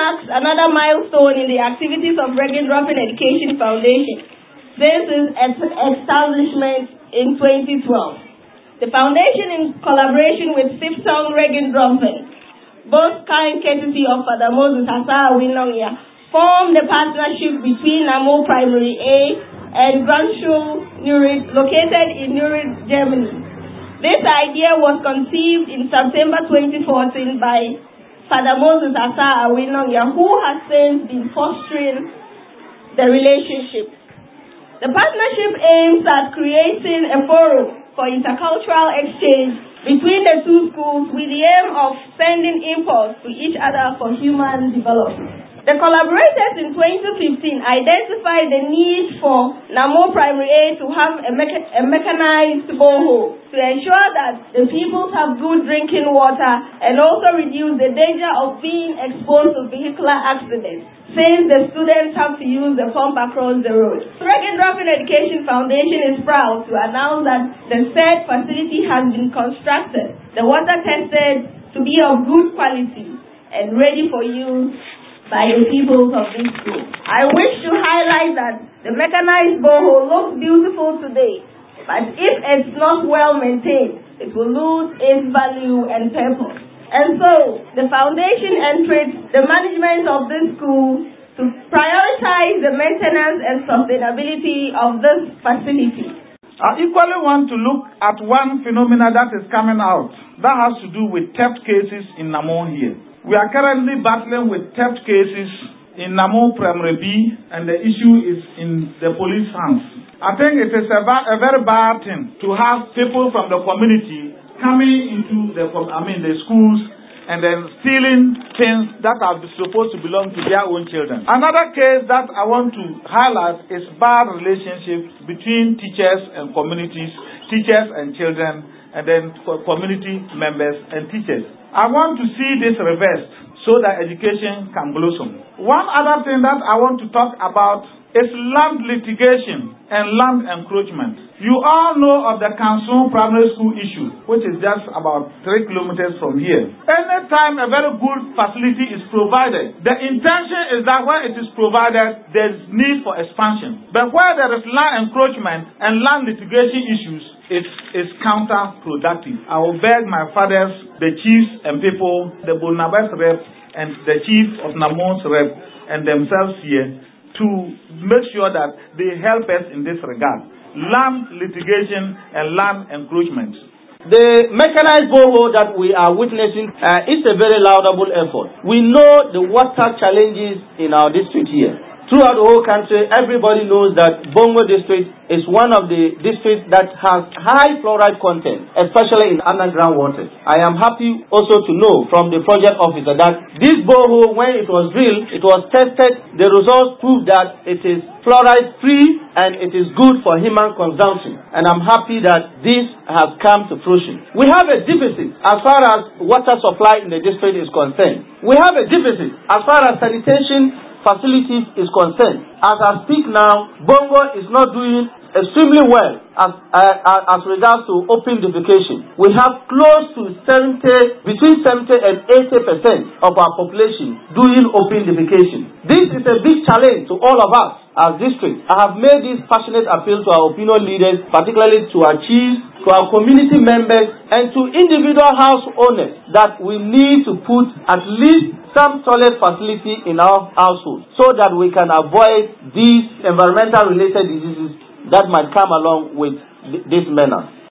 marks another milestone in the activities of Regendorfen Education Foundation since its establishment in 2012. The foundation, in collaboration with Sipsong Regendorfen, both kind courtesy of Father Moses Asa Winongia, formed a partnership between Namo Primary A and Grundschule Neuritz, located in Neuritz, Germany. This idea was conceived in September 2014 by Father Moses Asa Winongia, who has since been fostering the relationship. The partnership aims at creating a forum for intercultural exchange between the two schools with the aim of sending impulse to each other for human development. The collaborators in 2015 identified the need for Namo Primary A to have a mechanized borehole to ensure that the pupils have good drinking water and also reduce the danger of being exposed to vehicular accidents, since the students have to use the pump across the road. Regendorfen Education Foundation is proud to announce that the said facility has been constructed, the water tested to be of good quality and ready for use by the people of this school. I wish to highlight that the mechanized borehole looks beautiful today, but if it's not well maintained, it will lose its value and purpose. And so, the foundation entreats the management of this school to prioritize the maintenance and sustainability of this facility. I equally want to look at one phenomenon that is coming out that has to do with theft cases in Namo here. We are currently battling with theft cases in Namo Primary B, and the issue is in the police hands. I think it is a very bad thing to have people from the community coming into the schools and then stealing things that are supposed to belong to their own children. Another case that I want to highlight is bad relationships between teachers and communities, teachers and children, and then community members and teachers. I want to see this reversed so that education can blossom. One other thing that I want to talk about is land litigation and land encroachment. You all know of the Kansun Primary School issue, which is just about 3 kilometers from here. Anytime a very good facility is provided, the intention is that when it is provided, there is need for expansion. But where there is land encroachment and land litigation issues, it is counterproductive. I will beg my fathers, the chiefs and people, the Bonabas rep and the chief of Namon's rep and themselves here to make sure that they help us in this regard. Land litigation and land encroachment. The mechanized borehole that we are witnessing is a very laudable effort. We know the water challenges in our district here. Throughout the whole country, everybody knows that Bongo district is one of the districts that has high fluoride content, especially in underground water. I am happy also to know from the project officer that this borehole, when it was drilled, it was tested. The results prove that it is fluoride free and it is good for human consumption. And I'm happy that this has come to fruition. We have a deficit as far as water supply in the district is concerned. We have a deficit as far as sanitation facilities is concerned. As I speak now, Bongo is not doing extremely well as regards to open defecation. We have close to between 70 and 80% of our population doing open defecation. This is a big challenge to all of us as districts. I have made this passionate appeal to our opinion leaders, particularly to our chiefs, to our community members, and to individual house owners, that we need to put at least some toilet facility in our household so that we can avoid these environmental related diseases that might come along with this menace.